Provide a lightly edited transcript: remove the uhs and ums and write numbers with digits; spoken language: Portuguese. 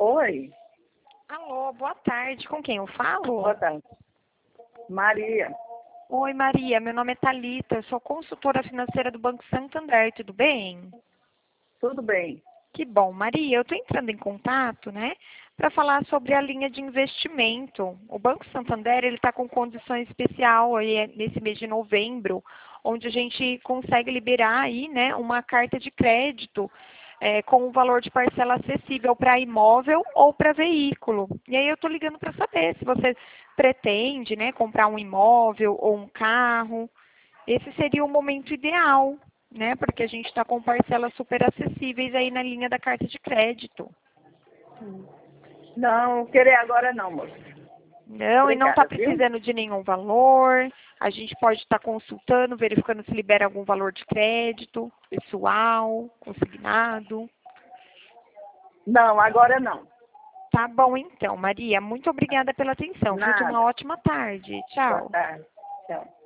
Oi, Alô, boa tarde. Com quem eu falo? boa tarde. Maria, Oi, Maria. Meu nome é Thalita. Eu sou consultora financeira do Banco Santander. Tudo bem? tudo bem? Que bom, Maria. Eu estou entrando em contato, né, para falar sobre a linha de investimento. O Banco Santander ele está com condições especial aí nesse mês de novembro, onde a gente consegue liberar aí, né, uma carta de crédito com um valor de parcela acessível para imóvel ou para veículo. E aí eu estou ligando para saber se você pretende, né, comprar um imóvel ou um carro. Esse seria o momento ideal, né? Porque a gente está com parcelas super acessíveis aí na linha da carta de crédito. Não, querer agora não, moça. Não, e não está Obrigada, viu? precisando de nenhum valor. A gente pode estar consultando, verificando se libera algum valor de crédito, pessoal, consignado. Não, agora não. Tá bom então, Maria. Muito obrigada pela atenção, viu? Tenha uma Nada. ótima tarde. Boa Tchau. tarde. Tchau.